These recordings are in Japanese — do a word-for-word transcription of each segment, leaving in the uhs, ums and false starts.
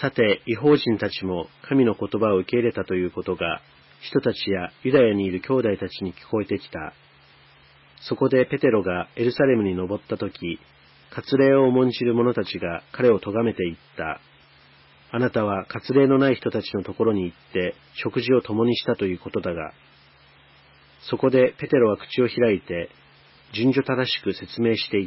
さて、異邦人たちも神の言葉を受け入れたということが、人たちやユダヤにいる兄弟たちに聞こえてきた。そこでペテロがエルサレムに登ったとき、割礼を重んじる者たちが彼を咎めて言った。あなたは割礼のない人たちのところに行って食事を共にしたということだが、そこでペテロは口を開いて、順序正しく説明していった。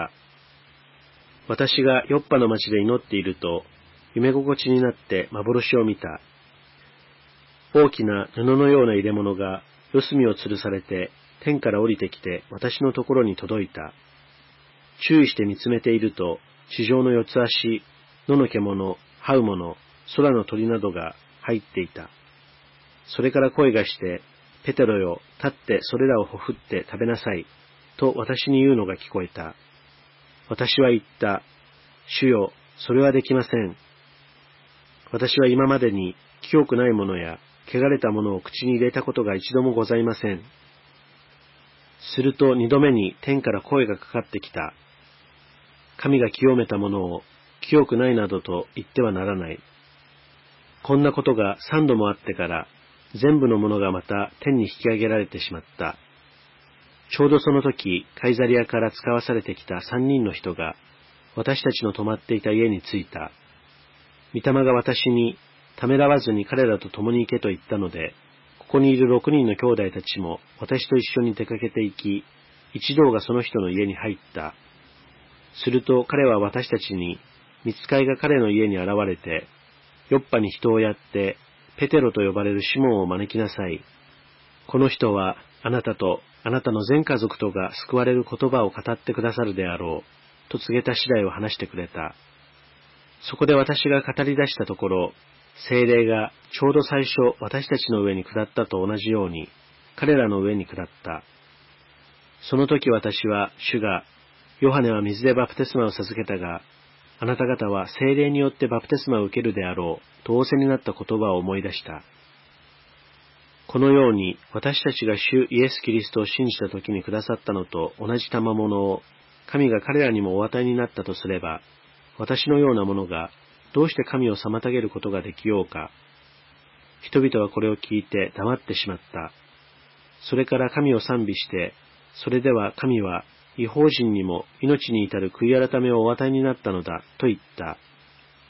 私がヨッパの町で祈っていると、夢心地になって幻を見た。大きな布のような入れ物が四隅を吊るされて天から降りてきて私のところに届いた。注意して見つめていると、地上の四つ足、野の獣、這う者、空の鳥などが入っていた。それから声がして、ペテロよ、立ってそれらをほふって食べなさい、と私に言うのが聞こえた。私は言った。主よ、それはできません。私は今までに清くないものや汚れたものを口に入れたことが一度もございません。すると二度目に天から声がかかってきた。神が清めたものを清くないなどと言ってはならない。こんなことが三度もあってから、全部のものがまた天に引き上げられてしまった。ちょうどその時、カイザリアから使わされてきた三人の人が、私たちの泊まっていた家に着いた。御霊が私に、ためらわずに彼らと共に行けと言ったので、ここにいる六人の兄弟たちも私と一緒に出かけて行き、一同がその人の家に入った。すると彼は私たちに、御使いが彼の家に現れて、ヨッパに人をやって、ペテロと呼ばれるシモンを招きなさい。この人はあなたとあなたの全家族とが救われる言葉を語ってくださるであろう、と告げた次第を話してくれた。そこで私が語り出したところ、聖霊がちょうど最初私たちの上に下ったと同じように、彼らの上に下った。その時私は主が、ヨハネは水でバプテスマを授けたが、あなた方は聖霊によってバプテスマを受けるであろう、と仰せになった言葉を思い出した。このように私たちが主イエス・キリストを信じた時にくださったのと同じ賜物を神が彼らにもお与えになったとすれば、私のようなものがどうして神を妨げることができようか。人々はこれを聞いて黙ってしまった。それから神を賛美して、それでは神は異邦人にも命に至る悔い改めをお与えになったのだと言った。